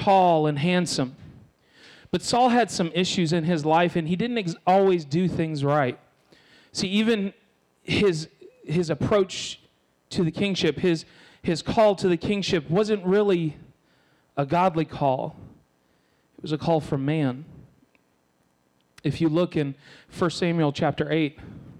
tall and handsome. But Saul had some issues in his life, and he didn't always do things right. See, even his approach to the kingship, his call to the kingship wasn't really a godly call. It was a call from man. If you look in 1 Samuel chapter 8,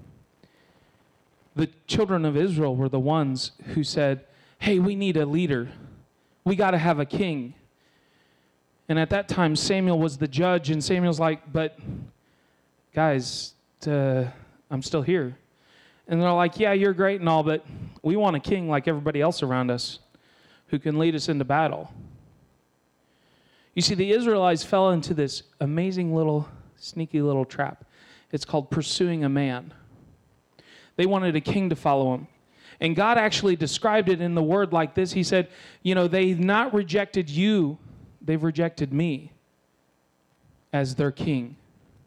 the children of Israel were the ones who said, hey, we need a leader. We got to have a king. And at that time, Samuel was the judge, and Samuel's like, but guys, I'm still here. And they're like, yeah, you're great and all, but we want a king like everybody else around us who can lead us into battle. You see, the Israelites fell into this amazing little, sneaky little trap. It's called pursuing a man. They wanted a king to follow them. And God actually described it in the word like this. He said, they've not rejected you, they've rejected me as their king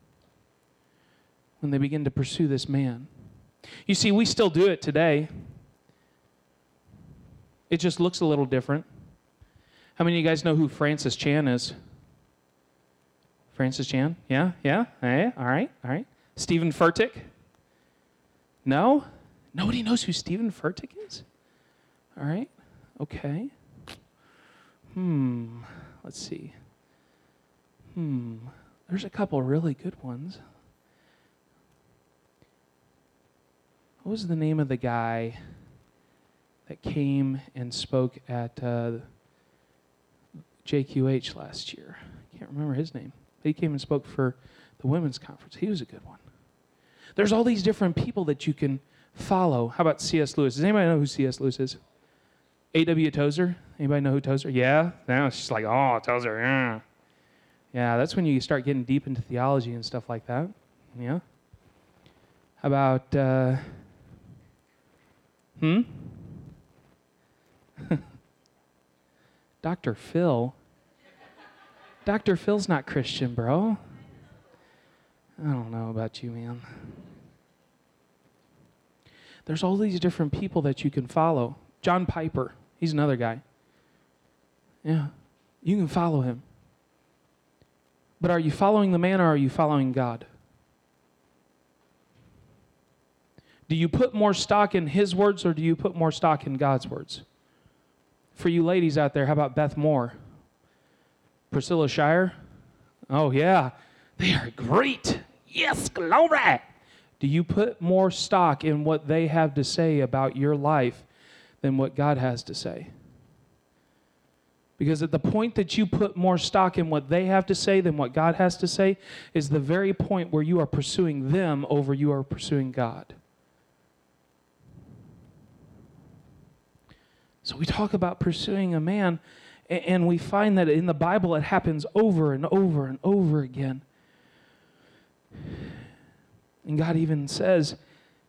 when they begin to pursue this man. You see, we still do it today. It just looks a little different. How many of you guys know who Francis Chan is? Francis Chan? Yeah? Hey, all right. Stephen Furtick? No? Nobody knows who Stephen Furtick is? All right. Okay. Let's see. There's a couple really good ones. What was the name of the guy that came and spoke at JQH last year? I can't remember his name. He came and spoke for the women's conference. He was a good one. There's all these different people that you can follow. How about C.S. Lewis? Does anybody know who C.S. Lewis is? A.W. Tozer? Anybody know who Tozer? Yeah? Now it's just like, oh, Tozer, yeah. Yeah, that's when you start getting deep into theology and stuff like that. Yeah? How about, Dr. Phil? Dr. Phil's not Christian, bro. I don't know about you, man. There's all these different people that you can follow. John Piper, he's another guy. Yeah, you can follow him. But are you following the man or are you following God? Do you put more stock in his words or do you put more stock in God's words? For you ladies out there, how about Beth Moore? Priscilla Shire? Oh, yeah. They are great. Yes, glory. Do you put more stock in what they have to say about your life than what God has to say? Because at the point that you put more stock in what they have to say than what God has to say is the very point where you are pursuing them over you are pursuing God. So we talk about pursuing a man, and we find that in the Bible it happens over and over and over again. And God even says,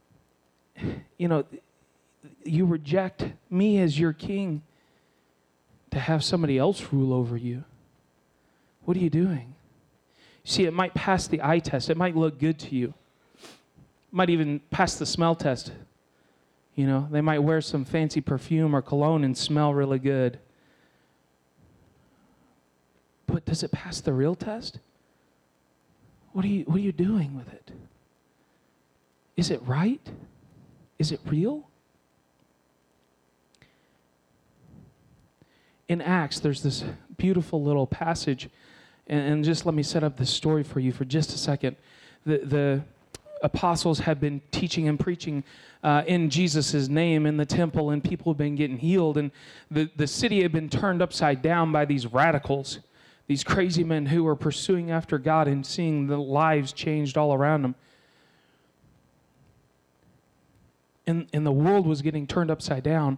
you reject me as your king to have somebody else rule over you. What are you doing? See, it might pass the eye test. It might look good to you. It might even pass the smell test. They might wear some fancy perfume or cologne and smell really good. But does it pass the real test? What are you doing with it? Is it right? Is it real? In Acts, there's this beautiful little passage, and just let me set up this story for you for just a second. The apostles had been teaching and preaching in Jesus' name in the temple, and people had been getting healed, and the city had been turned upside down by these radicals, these crazy men who were pursuing after God and seeing the lives changed all around them. And the world was getting turned upside down.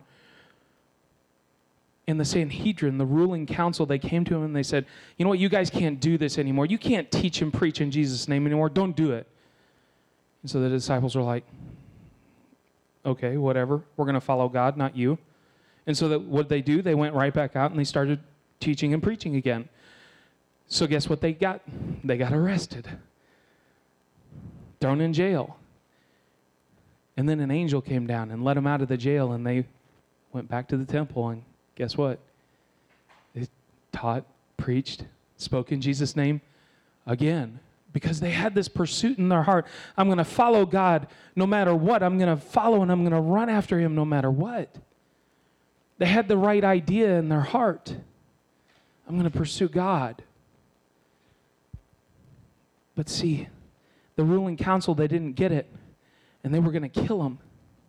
In the Sanhedrin, the ruling council, they came to him and they said, you know what, you guys can't do this anymore. You can't teach and preach in Jesus' name anymore. Don't do it. And so the disciples were like, okay, whatever. We're going to follow God, not you. And so what they do? They went right back out and they started teaching and preaching again. So guess what they got? They got arrested. Thrown in jail. And then an angel came down and let them out of the jail, and they went back to the temple, and guess what? They taught, preached, spoke in Jesus' name again. Because they had this pursuit in their heart. I'm going to follow God no matter what. I'm going to follow and I'm going to run after him no matter what. They had the right idea in their heart. I'm going to pursue God. But see, the ruling council, they didn't get it. And they were going to kill him.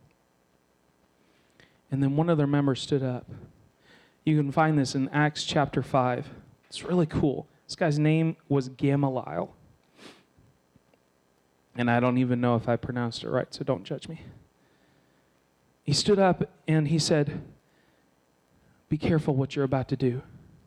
And then one of their members stood up. You can find this in Acts chapter 5. It's really cool. This guy's name was Gamaliel. And I don't even know if I pronounced it right, so don't judge me. He stood up and he said, be careful what you're about to do.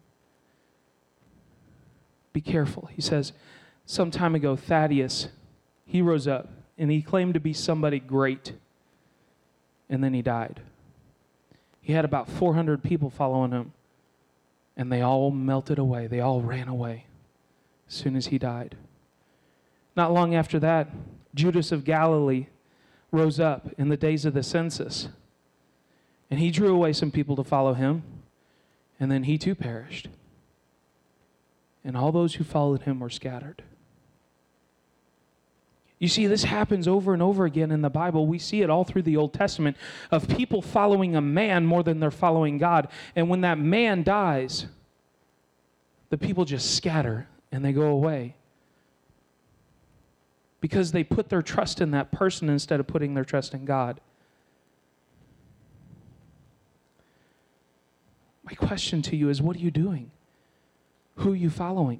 Be careful. He says, some time ago, Thaddeus, he rose up and he claimed to be somebody great. And then he died. He had about 400 people following him. And they all melted away. They all ran away as soon as he died. Not long after that, Judas of Galilee rose up in the days of the census. And he drew away some people to follow him. And then he too perished. And all those who followed him were scattered. You see, this happens over and over again in the Bible. We see it all through the Old Testament of people following a man more than they're following God. And when that man dies, the people just scatter and they go away. Because they put their trust in that person instead of putting their trust in God. My question to you is, what are you doing? Who are you following?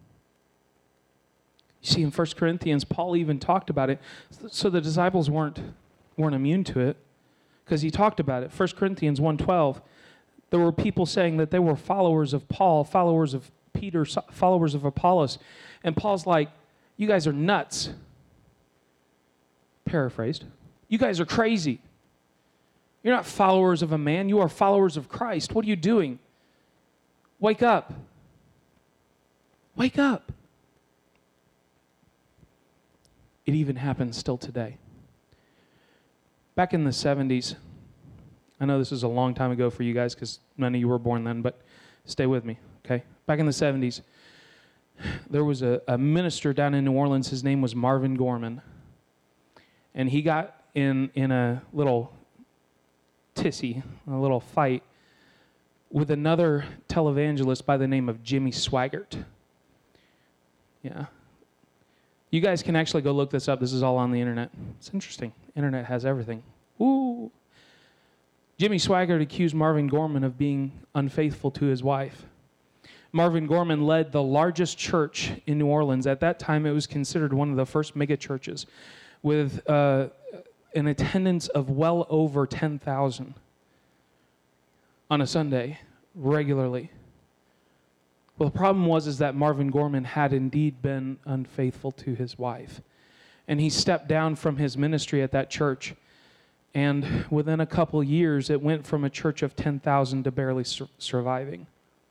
You see, in 1 Corinthians, Paul even talked about it. So the disciples weren't immune to it. Because he talked about it. 1 Corinthians 1:12, there were people saying that they were followers of Paul, followers of Peter, followers of Apollos. And Paul's like, you guys are nuts. Paraphrased. You guys are crazy. You're not followers of a man. You are followers of Christ. What are you doing? Wake up. Wake up. It even happens still today. Back in the 70s, I know this is a long time ago for you guys because none of you were born then, but stay with me, okay? Back in the 70s, there was a minister down in New Orleans. His name was Marvin Gorman. And he got in a little tissy, a little fight with another televangelist by the name of Jimmy Swaggart. Yeah. You guys can actually go look this up. This is all on the internet. It's interesting. Internet has everything. Ooh. Jimmy Swaggart accused Marvin Gorman of being unfaithful to his wife. Marvin Gorman led the largest church in New Orleans. At that time, it was considered one of the first mega churches with an attendance of well over 10,000 on a Sunday regularly. Well, the problem was that Marvin Gorman had indeed been unfaithful to his wife. And he stepped down from his ministry at that church. And within a couple years, it went from a church of 10,000 to barely surviving.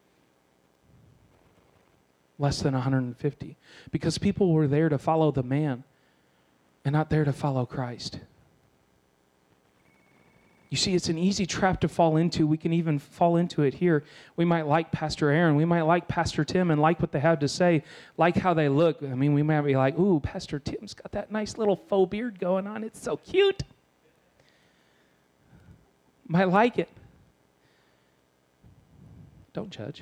Less than 150. Because people were there to follow the man and not there to follow Christ. You see, it's an easy trap to fall into. We can even fall into it here. We might like Pastor Aaron. We might like Pastor Tim and like what they have to say, like how they look. I mean, we might be like, ooh, Pastor Tim's got that nice little faux beard going on. It's so cute. Might like it. Don't judge.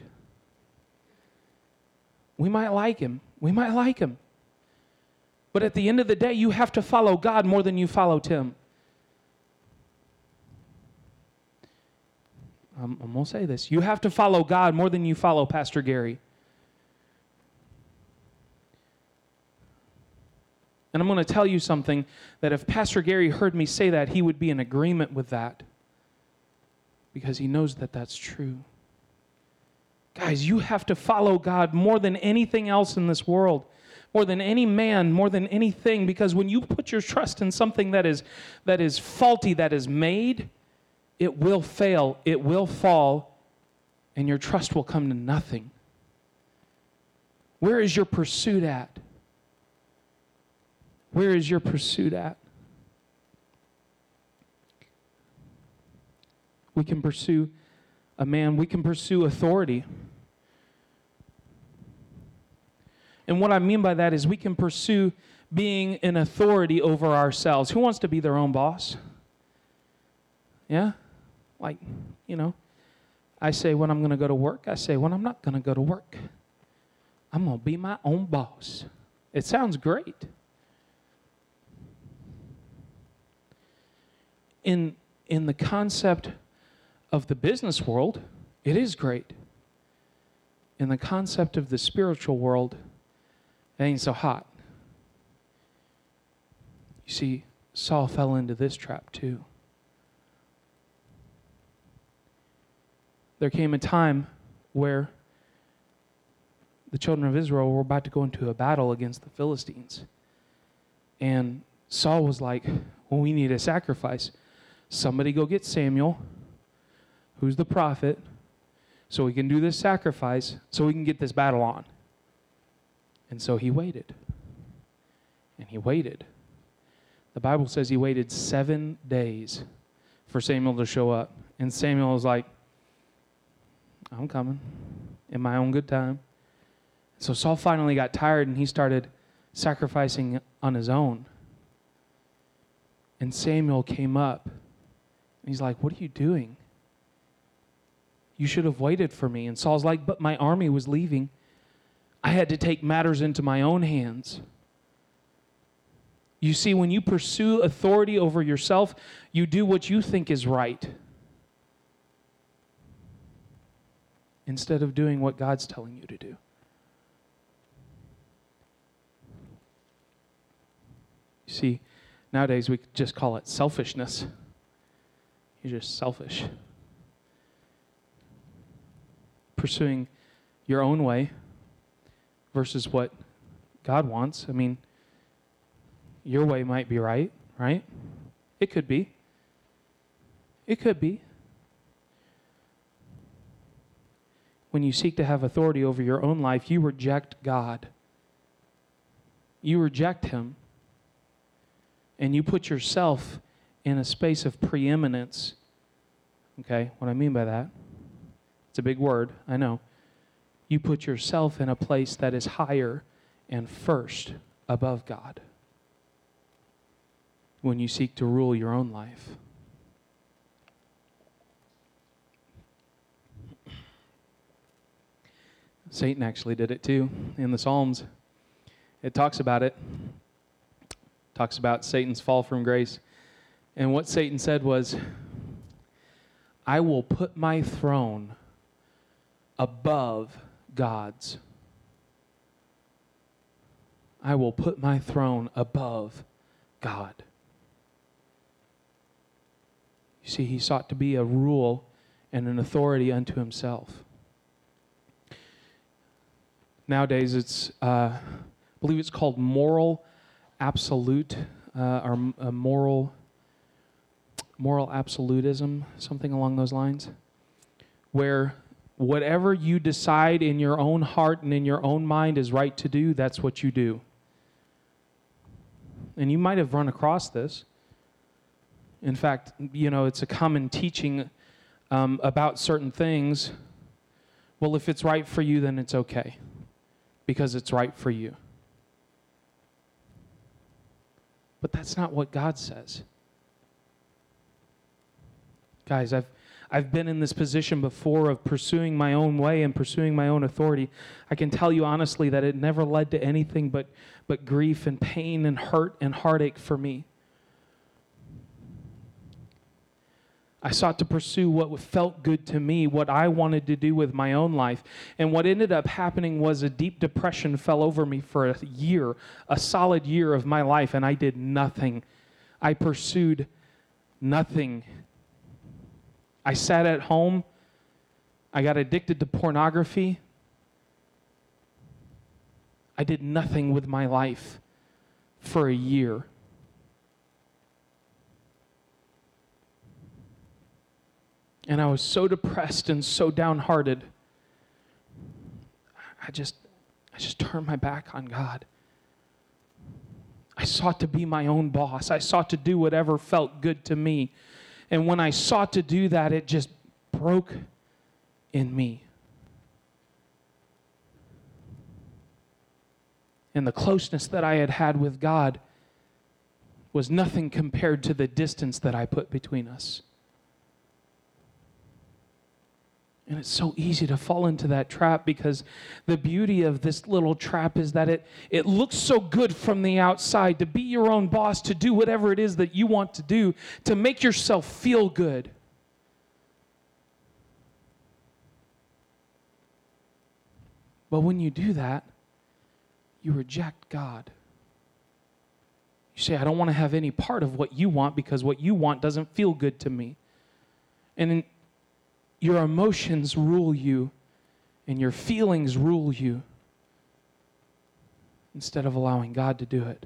We might like him. We might like him. But at the end of the day, you have to follow God more than you follow Tim. I'm going to say this. You have to follow God more than you follow Pastor Gary. And I'm going to tell you something, that if Pastor Gary heard me say that, he would be in agreement with that. Because he knows that that's true. Guys, you have to follow God more than anything else in this world. More than any man, more than anything. Because when you put your trust in something that is faulty, that is made, it will fail, it will fall, and your trust will come to nothing. Where is your pursuit at? Where is your pursuit at? We can pursue a man, we can pursue authority. And what I mean by that is we can pursue being an authority over ourselves. Who wants to be their own boss? Yeah? Like, I say when I'm going to go to work. I say when I'm not going to go to work. I'm going to be my own boss. It sounds great. In the concept of the business world, it is great. In the concept of the spiritual world, it ain't so hot. You see, Saul fell into this trap too. There came a time where the children of Israel were about to go into a battle against the Philistines. And Saul was like, well, we need a sacrifice. Somebody go get Samuel, who's the prophet, so we can do this sacrifice, so we can get this battle on. And so he waited. And he waited. The Bible says he waited 7 days for Samuel to show up. And Samuel was like, I'm coming in my own good time. So Saul finally got tired and he started sacrificing on his own. And Samuel came up. And he's like, what are you doing? You should have waited for me. And Saul's like, but my army was leaving. I had to take matters into my own hands. You see, when you pursue authority over yourself, you do what you think is right instead of doing what God's telling you to do. You see, nowadays we just call it selfishness. You're just selfish. Pursuing your own way versus what God wants. I mean, your way might be right? It could be. It could be. When you seek to have authority over your own life, you reject God. You reject Him. And you put yourself in a space of preeminence. Okay, what I mean by that, it's a big word, I know. You put yourself in a place that is higher and first above God when you seek to rule your own life. Satan actually did it too in the Psalms. It talks about it. Talks about Satan's fall from grace. And what Satan said was, I will put my throne above God's. I will put my throne above God. You see, he sought to be a rule and an authority unto himself. Nowadays, it's, I believe it's called moral absolute, or moral absolutism, something along those lines, where whatever you decide in your own heart and in your own mind is right to do, that's what you do. And you might have run across this. In fact, it's a common teaching about certain things. Well, if it's right for you, then it's okay, because it's right for you. But that's not what God says. Guys, I've been in this position before of pursuing my own way and pursuing my own authority. I can tell you honestly that it never led to anything but grief and pain and hurt and heartache for me. I sought to pursue what felt good to me, what I wanted to do with my own life. And what ended up happening was a deep depression fell over me for a year, a solid year of my life, and I did nothing. I pursued nothing. I sat at home. I got addicted to pornography. I did nothing with my life for a year. And I was so depressed and so downhearted. I just turned my back on God. I sought to be my own boss. I sought to do whatever felt good to me. And when I sought to do that, it just broke in me. And the closeness that I had had with God was nothing compared to the distance that I put between us. And it's so easy to fall into that trap, because the beauty of this little trap is that it looks so good from the outside to be your own boss, to do whatever it is that you want to do, to make yourself feel good. But when you do that, you reject God. You say, I don't want to have any part of what you want because what you want doesn't feel good to me. And your emotions rule you, and your feelings rule you, instead of allowing God to do it.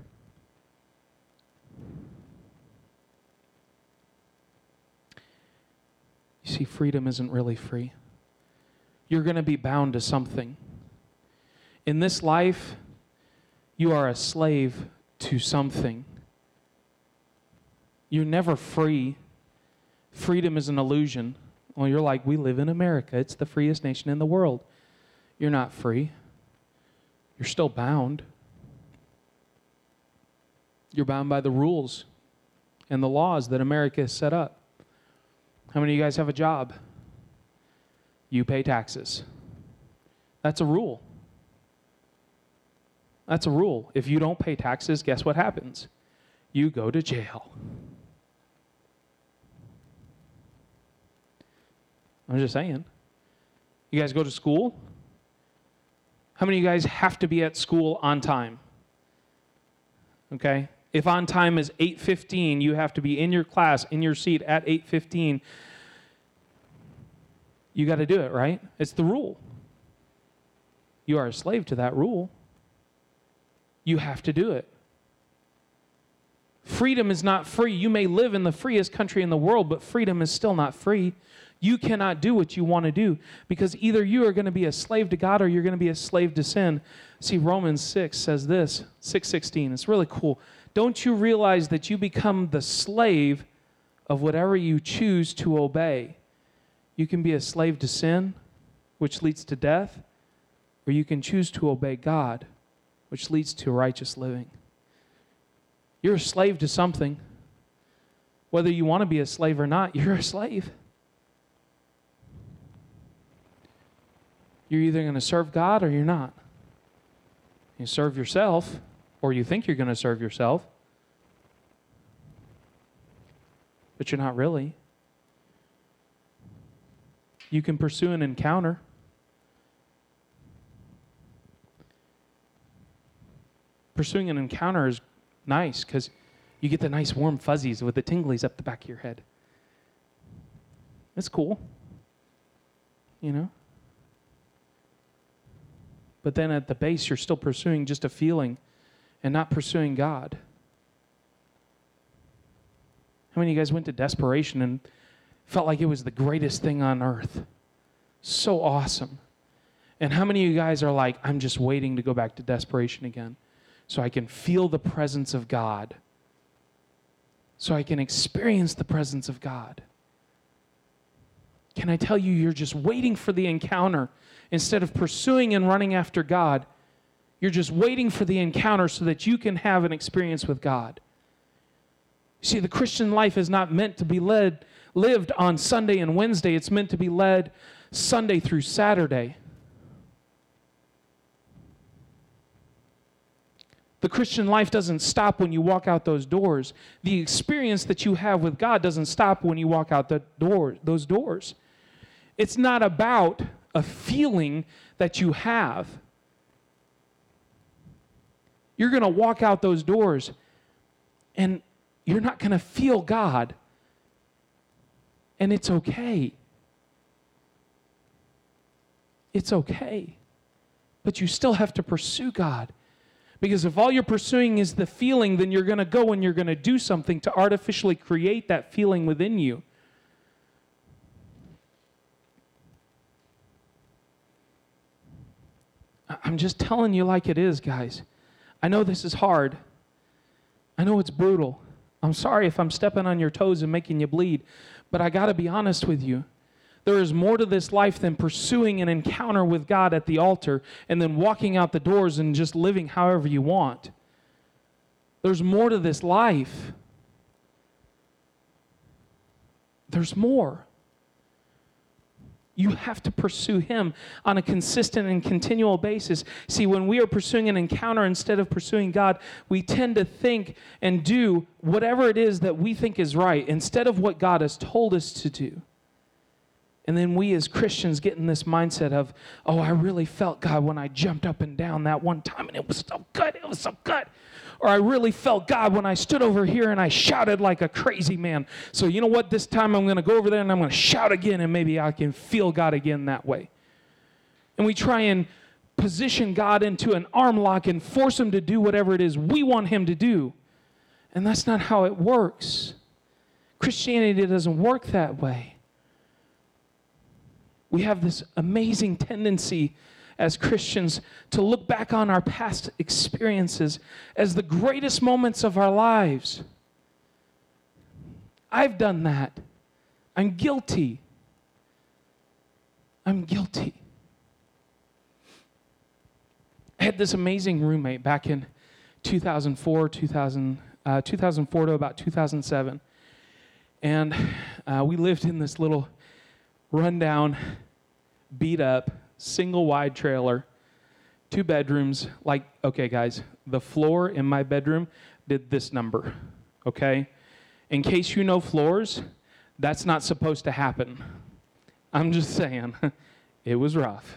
You see, freedom isn't really free. You're going to be bound to something. In this life, you are a slave to something. You're never free. Freedom is an illusion. Well, you're like, we live in America. It's the freest nation in the world. You're not free. You're still bound. You're bound by the rules and the laws that America has set up. How many of you guys have a job? You pay taxes. That's a rule. That's a rule. If you don't pay taxes, guess what happens? You go to jail. I'm just saying. You guys go to school? How many of you guys have to be at school on time? Okay? If on time is 8:15, you have to be in your class, in your seat at 8:15. You got to do it, right? It's the rule. You are a slave to that rule. You have to do it. Freedom is not free. You may live in the freest country in the world, but freedom is still not free. You cannot do what you want to do, because either you are going to be a slave to God or you're going to be a slave to sin. See, Romans 6 says this, 6:16. It's really cool. Don't you realize that you become the slave of whatever you choose to obey? You can be a slave to sin, which leads to death, or you can choose to obey God, which leads to righteous living. You're a slave to something. Whether you want to be a slave or not, you're a slave. You're either going to serve God or you're not. You serve yourself, or you think you're going to serve yourself, but you're not really. You can pursue an encounter. Pursuing an encounter is nice because you get the nice warm fuzzies with the tinglies up the back of your head. It's cool, you know? But then at the base, you're still pursuing just a feeling and not pursuing God. How many of you guys went to Desperation and felt like it was the greatest thing on earth? So awesome. And how many of you guys are like, I'm just waiting to go back to Desperation again so I can feel the presence of God, so I can experience the presence of God? Can I tell you, you're just waiting for the encounter instead of pursuing and running after God. You're just waiting for the encounter so that you can have an experience with God. See, the Christian life is not meant to be lived on Sunday and Wednesday. It's meant to be led Sunday through Saturday. The Christian life doesn't stop when you walk out those doors. The experience that you have with God doesn't stop when you walk out those doors. It's not about a feeling that you have. You're going to walk out those doors and you're not going to feel God. And it's okay. It's okay. But you still have to pursue God. Because if all you're pursuing is the feeling, then you're going to go and you're going to do something to artificially create that feeling within you. I'm just telling you like it is, guys. I know this is hard. I know it's brutal. I'm sorry if I'm stepping on your toes and making you bleed, but I got to be honest with you. There is more to this life than pursuing an encounter with God at the altar and then walking out the doors and just living however you want. There's more to this life. There's more. You have to pursue Him on a consistent and continual basis. See, when we are pursuing an encounter instead of pursuing God, we tend to think and do whatever it is that we think is right instead of what God has told us to do. And then we as Christians get in this mindset of, oh, I really felt God when I jumped up and down that one time, and it was so good, it was so good. Or I really felt God when I stood over here and I shouted like a crazy man. So you know what? This time I'm going to go over there and I'm going to shout again, and maybe I can feel God again that way. And we try and position God into an arm lock and force Him to do whatever it is we want Him to do. And that's not how it works. Christianity doesn't work that way. We have this amazing tendency as Christians to look back on our past experiences as the greatest moments of our lives. I've done that. I'm guilty. I'm guilty. I had this amazing roommate back in 2004 to about 2007. And we lived in this little rundown, beat up, single wide trailer, 2 bedrooms. Like, okay, guys, the floor in my bedroom did this number, okay? In case you know floors, that's not supposed to happen. I'm just saying, it was rough.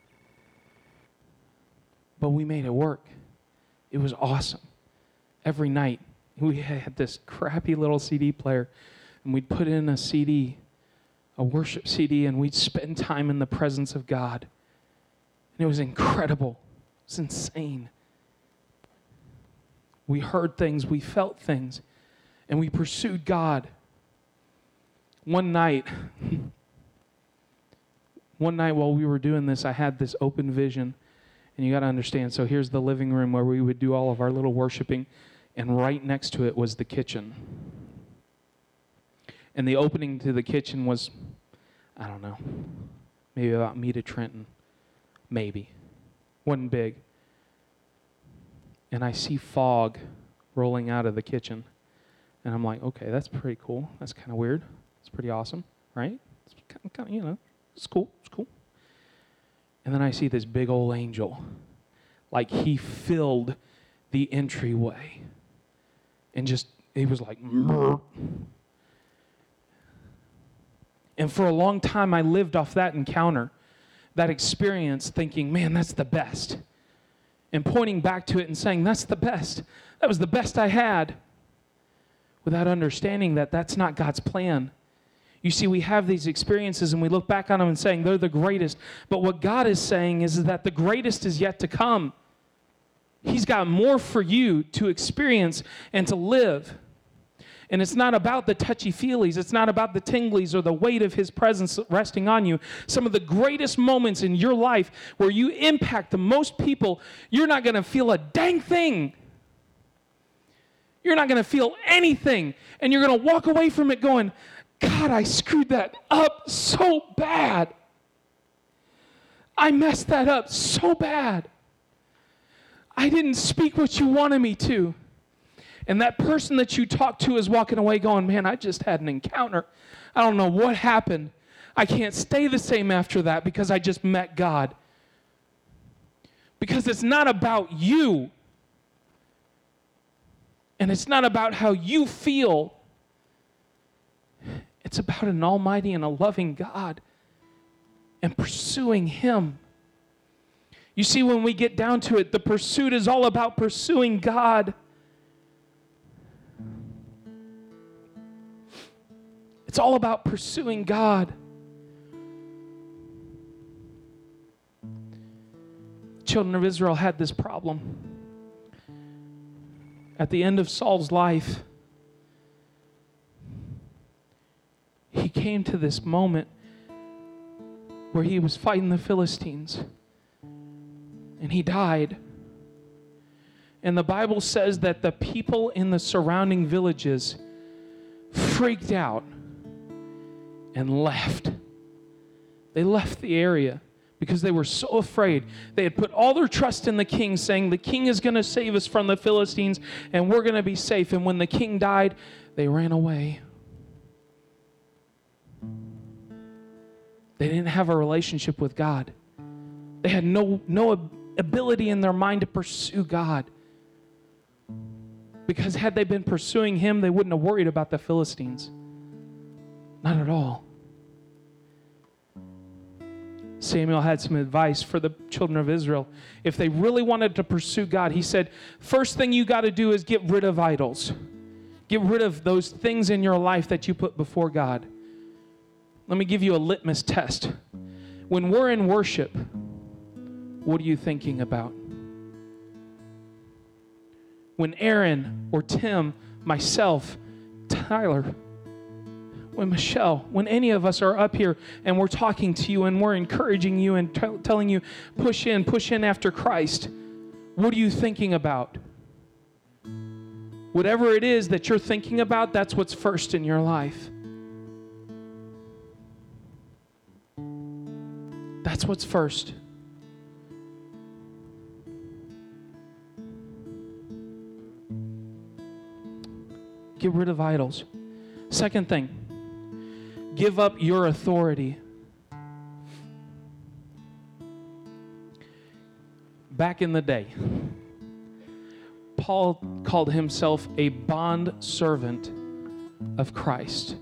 But we made it work. It was awesome. Every night, we had this crappy little CD player, and we'd put in a CD, a worship CD, and we'd spend time in the presence of God. And it was incredible. It was insane. We heard things, we felt things, and we pursued God. One night while we were doing this, I had this open vision. And you got to understand, so here's the living room where we would do all of our little worshiping, and right next to it was the kitchen. And the opening to the kitchen was, I don't know, maybe about me to Trenton. Maybe. Wasn't big. And I see fog rolling out of the kitchen. And I'm like, okay, that's pretty cool. That's kind of weird. It's pretty awesome, right? It's kind of, you know, it's cool. It's cool. And then I see this big old angel. Like he filled the entryway. And just, he was like, Murr. And for a long time, I lived off that encounter, that experience, thinking, man, that's the best. And pointing back to it and saying, that's the best. That was the best I had. Without understanding that that's not God's plan. You see, we have these experiences and we look back on them and saying they're the greatest. But what God is saying is that the greatest is yet to come. He's got more for you to experience and to live. And it's not about the touchy-feelies. It's not about the tinglies or the weight of His presence resting on you. Some of the greatest moments in your life where you impact the most people, you're not going to feel a dang thing. You're not going to feel anything. And you're going to walk away from it going, God, I screwed that up so bad. I messed that up so bad. I didn't speak what you wanted me to. And that person that you talked to is walking away going, man, I just had an encounter. I don't know what happened. I can't stay the same after that because I just met God. Because it's not about you. And it's not about how you feel. It's about an almighty and a loving God and pursuing Him. You see, when we get down to it, the pursuit is all about pursuing God. It's all about pursuing God. The children of Israel had this problem. At the end of Saul's life, he came to this moment where he was fighting the Philistines. And he died. And the Bible says that the people in the surrounding villages freaked out and left. They left the area because they were so afraid. They had put all their trust in the king, saying, the king is going to save us from the Philistines, and we're going to be safe. And when the king died, they ran away. They didn't have a relationship with God. They had no ability in their mind to pursue God. Because had they been pursuing him, they wouldn't have worried about the Philistines. Not at all. Samuel had some advice for the children of Israel. If they really wanted to pursue God, he said, first thing you got to do is get rid of idols. Get rid of those things in your life that you put before God. Let me give you a litmus test. When we're in worship, what are you thinking about? When Aaron or Tim, myself, Tyler, when Michelle, when any of us are up here and we're talking to you and we're encouraging you and telling you, push in after Christ, what are you thinking about? Whatever it is that you're thinking about, that's what's first in your life. That's what's first. Get rid of idols. Second thing, give up your authority. Back in the day, Paul called himself a bond servant of Christ.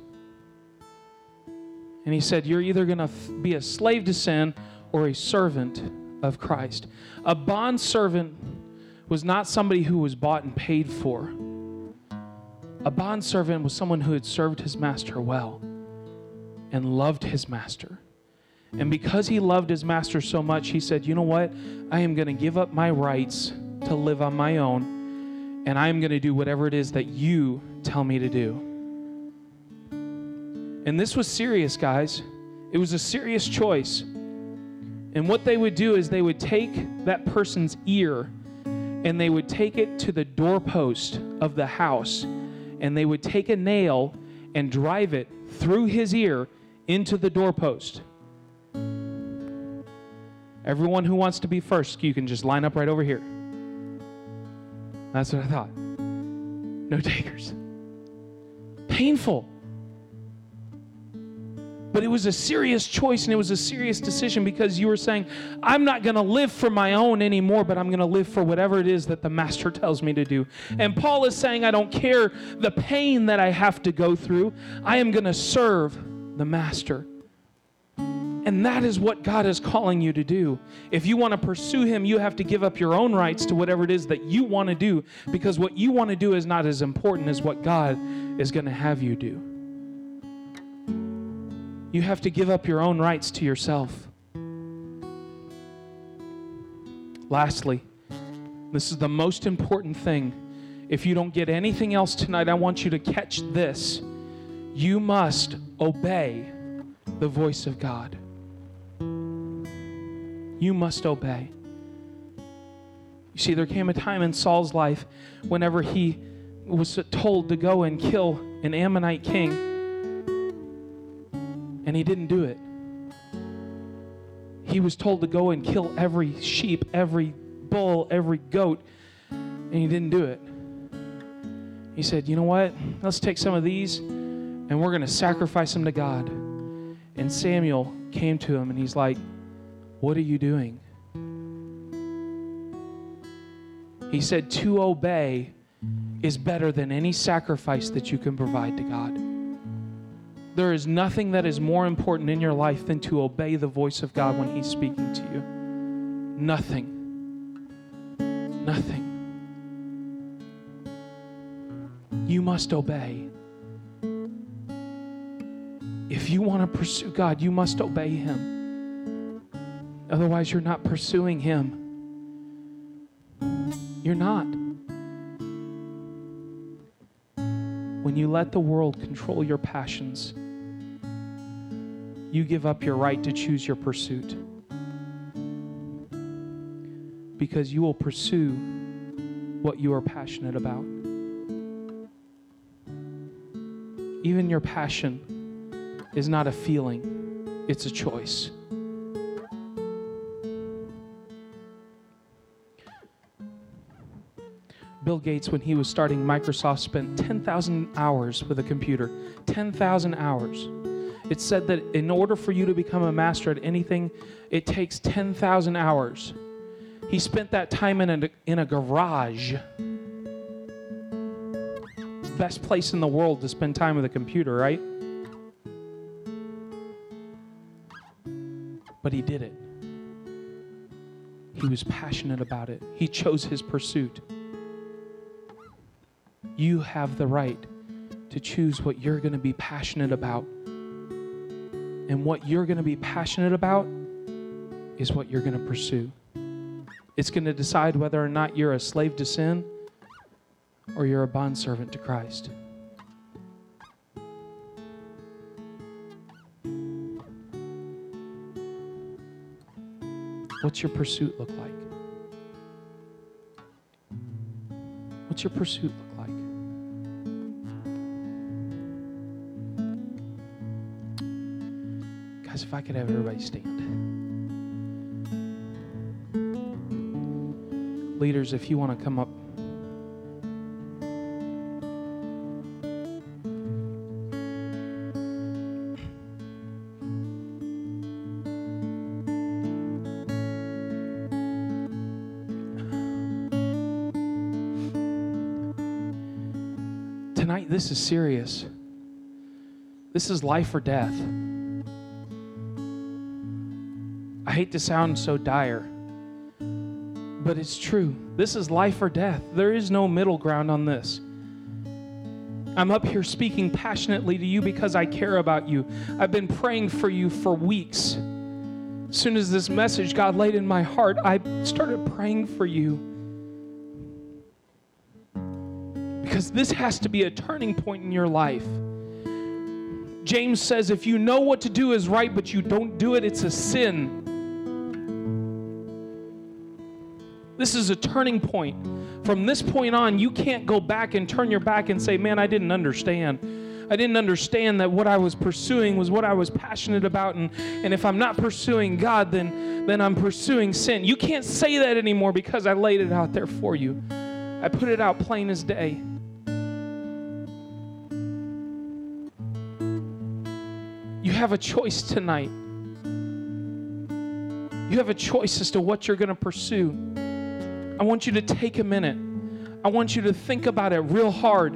And he said, you're either going to be a slave to sin or a servant of Christ. A bond servant was not somebody who was bought and paid for. A bondservant was someone who had served his master well and loved his master. And because he loved his master so much, he said, you know what? I am going to give up my rights to live on my own, and I am going to do whatever it is that you tell me to do. And this was serious, guys. It was a serious choice. And what they would do is they would take that person's ear and they would take it to the doorpost of the house, and they would take a nail and drive it through his ear into the doorpost. Everyone who wants to be first, you can just line up right over here. That's what I thought. No takers. Painful. But it was a serious choice and it was a serious decision, because you were saying, I'm not going to live for my own anymore, but I'm going to live for whatever it is that the master tells me to do. And Paul is saying, I don't care the pain that I have to go through. I am going to serve the master. And that is what God is calling you to do. If you want to pursue him, you have to give up your own rights to whatever it is that you want to do, because what you want to do is not as important as what God is going to have you do. You have to give up your own rights to yourself. Lastly, this is the most important thing. If you don't get anything else tonight, I want you to catch this. You must obey the voice of God. You must obey. You see, there came a time in Saul's life whenever he was told to go and kill an Ammonite king, and he didn't do it. He was told to go and kill every sheep, every bull, every goat, and he didn't do it. He said, you know what? Let's take some of these and we're going to sacrifice them to God. And Samuel came to him and he's like, what are you doing? He said, to obey is better than any sacrifice that you can provide to God. There is nothing that is more important in your life than to obey the voice of God when he's speaking to you. Nothing. Nothing. You must obey. If you want to pursue God, you must obey him. Otherwise, you're not pursuing him. You're not. When you let the world control your passions, you give up your right to choose your pursuit. Because you will pursue what you are passionate about. Even your passion is not a feeling, it's a choice. Bill Gates, when he was starting Microsoft, spent 10,000 hours with a computer. 10,000 hours. It said that in order for you to become a master at anything, it takes 10,000 hours. He spent that time in a garage. Best place in the world to spend time with a computer, right? But he did it. He was passionate about it. He chose his pursuit. You have the right to choose what you're going to be passionate about. And what you're going to be passionate about is what you're going to pursue. It's going to decide whether or not you're a slave to sin or you're a bondservant to Christ. What's your pursuit look like? What's your pursuit look like? Guys, if I could have everybody stand. Leaders, if you want to come up. Tonight, this is serious. This is life or death. I hate to sound so dire, but it's true. This is life or death. There is no middle ground on this. I'm up here speaking passionately to you because I care about you. I've been praying for you for weeks. As soon as this message got laid in my heart, I started praying for you. Because this has to be a turning point in your life. James says if you know what to do is right, but you don't do it, it's a sin. This is a turning point. From this point on, you can't go back and turn your back and say, man, I didn't understand. I didn't understand that what I was pursuing was what I was passionate about. And if I'm not pursuing God, then I'm pursuing sin. You can't say that anymore because I laid it out there for you. I put it out plain as day. You have a choice tonight. You have a choice as to what you're going to pursue. I want you to take a minute. I want you to think about it real hard.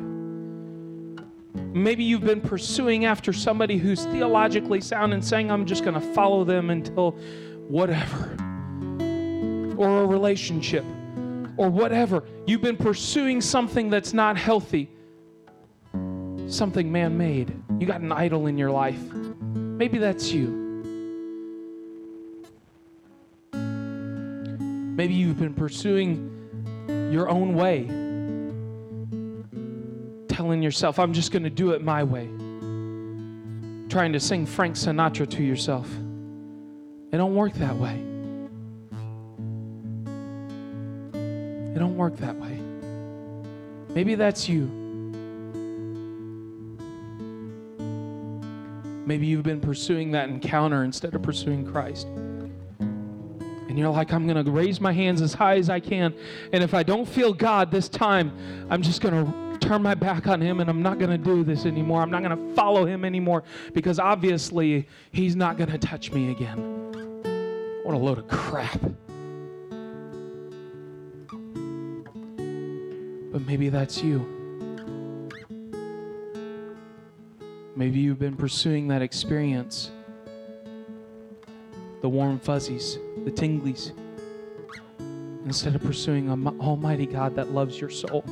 Maybe you've been pursuing after somebody who's theologically sound and saying, I'm just going to follow them until whatever. Or a relationship. Or whatever. You've been pursuing something that's not healthy. Something man-made. You got an idol in your life. Maybe that's you. Maybe you've been pursuing your own way. Telling yourself, I'm just going to do it my way. Trying to sing Frank Sinatra to yourself. It don't work that way. It don't work that way. Maybe that's you. Maybe you've been pursuing that encounter instead of pursuing Christ. And you're like, I'm going to raise my hands as high as I can. And if I don't feel God this time, I'm just going to turn my back on Him and I'm not going to do this anymore. I'm not going to follow Him anymore because obviously He's not going to touch me again. What a load of crap. But maybe that's you. Maybe you've been pursuing that experience. The warm fuzzies, the tinglies, instead of pursuing an almighty God that loves your soul.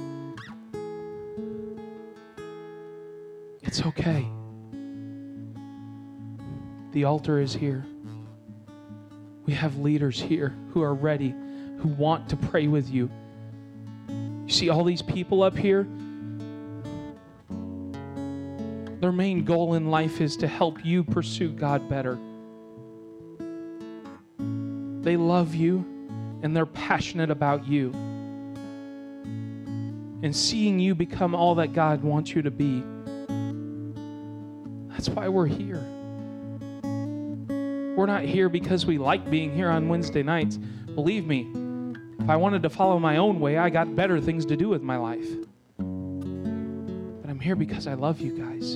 It's okay. The altar is here. We have leaders here who are ready, who want to pray with you. You see all these people up here? Their main goal in life is to help you pursue God better. They love you and they're passionate about you. And seeing you become all that God wants you to be. That's why we're here. We're not here because we like being here on Wednesday nights. Believe me, if I wanted to follow my own way, I got better things to do with my life. But I'm here because I love you guys.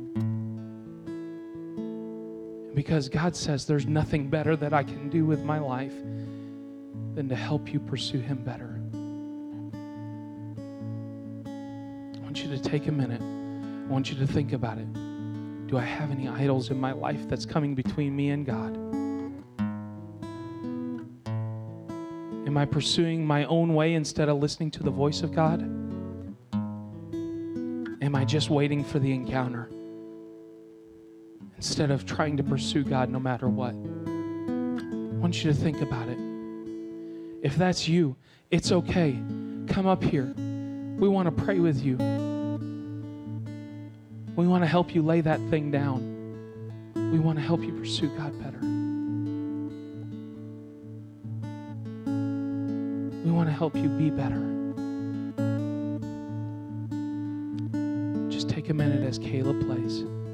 Because God says there's nothing better that I can do with my life than to help you pursue Him better. I want you to take a minute. I want you to think about it. Do I have any idols in my life that's coming between me and God? Am I pursuing my own way instead of listening to the voice of God? Am I just waiting for the encounter instead of trying to pursue God no matter what? I want you to think about it. If that's you, it's okay. Come up here. We want to pray with you. We want to help you lay that thing down. We want to help you pursue God better. We want to help you be better. Just take a minute as Caleb plays.